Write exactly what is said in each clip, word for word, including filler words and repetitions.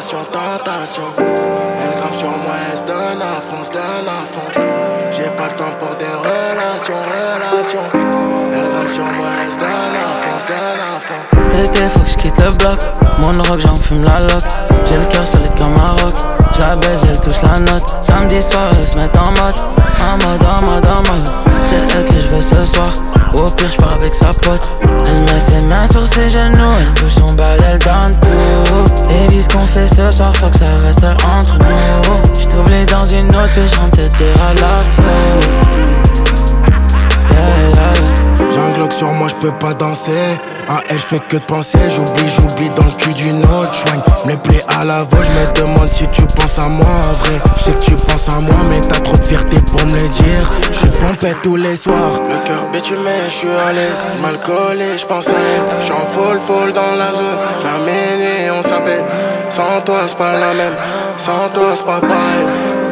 tentation, tentation. Elle grimpe sur moi, elle se donne à fond, se donne à fond. J'ai pas le temps pour des relations, relations. Elle grimpe sur moi, elle se donne à fond, se donne à fond. Cet été faut que j'quitte le bloc. Mon rock j'en fume la loque. J'ai le cœur solide comme un rock. J'la baise, elle touche la note. Samedi soir elle se met en mode. En mode, en mode, en mode. C'est elle que je veux ce soir. Au pire j'pars avec sa pote. Elle met ses mains sur ses genoux. Elle touche son bal, elle donne tout. Baby ce qu'on fait ce soir faut que ça reste entre nous. J't'oublie dans une autre puis j'rentre te dire à la flow. Yeah, yeah, yeah. J'ai un Glock sur moi, j'peux pas danser. À elle, j'fais que de penser. J'oublie, j'oublie dans le cul d'une autre. J'soigne mes plaies à la voix. J'me demande si tu penses à moi. En vrai, j'sais que tu penses à moi, mais t'as trop de fierté pour me le dire. J'suis pompé tous les soirs. Le cœur bitumé, j'suis à l'aise. Mal collé, j'pense à elle. J'suis en full, full dans la zone. La minuit, on s'appelle. Sans toi, c'est pas la même. Sans toi, c'est pas pareil.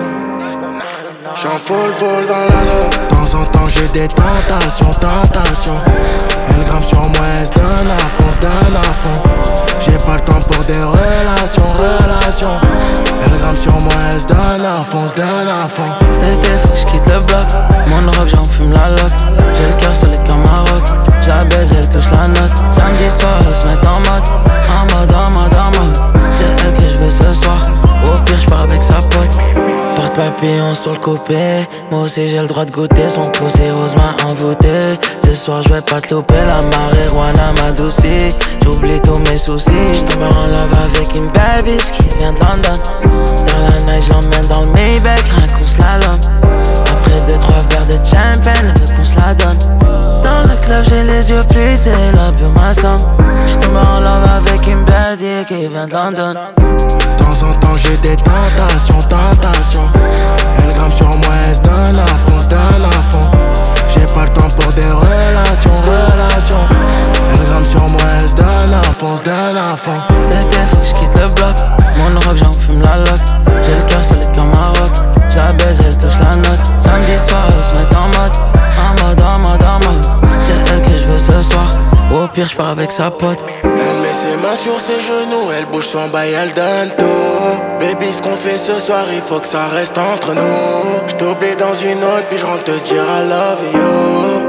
J'suis en full, full dans la zone. De temps en temps, j'ai des tentations, tentations. Elle grimpe sur moi, elle se donne à fond, se donne à fond. J'ai pas le temps pour des relations, relations. Elle grimpe sur moi, elle se donne à fond, se donne à fond. Cet été faut que j'quitte le bloc. Mon rock j'en fume la loque. J'ai le cœur solide comme un rock. J'la baise, elle touche la note. Samedi soir elle se met en mode. En mode, en mode, en mode. C'est elle que je veux ce soir. Au pire j'pars avec sa pote. Porte papillon sur le coupé. Moi aussi j'ai le droit de goûter. Son poussé rose m'a envoûté. Ce soir je vais pas te louper. La marijuana m'adoucit. J'oublie tous mes soucis. J'tombe en love avec une bad bitch qui vient de London. Dans la neige j'emmène dans le Maybach. Rien qu'on slalom. Après deux trois verres de champagne, elle veut qu'on se la donne. Dans le club j'ai les yeux plissés. La pure ma somme. J'tombe en love avec une bad bitch qui vient de London. De temps en temps j'ai des tentations, tentations. Elle grimpe sur moi, elle se donne à fond, se donne à fond. J'ai pas le temps pour des relations, relations. Elle grimpe sur moi, elle se donne à fond, se donne à fond. Cet été faut que j'quitte le bloc. Mon rock j'en fume la loque. J'ai le cœur solide comme un rock. J'la baise, elle touche la note. Samedi soir elle se met en mode. En mode, en mode, en mode. C'est elle que je veux ce soir. Au pire j'pars avec sa pote. Elle met ses mains sur ses genoux, elle bouge son bail, elle donne tout. Baby, ce qu'on fait ce soir, il faut que ça reste entre nous. J't'oublie dans une autre, puis j'rentre te dire I love you.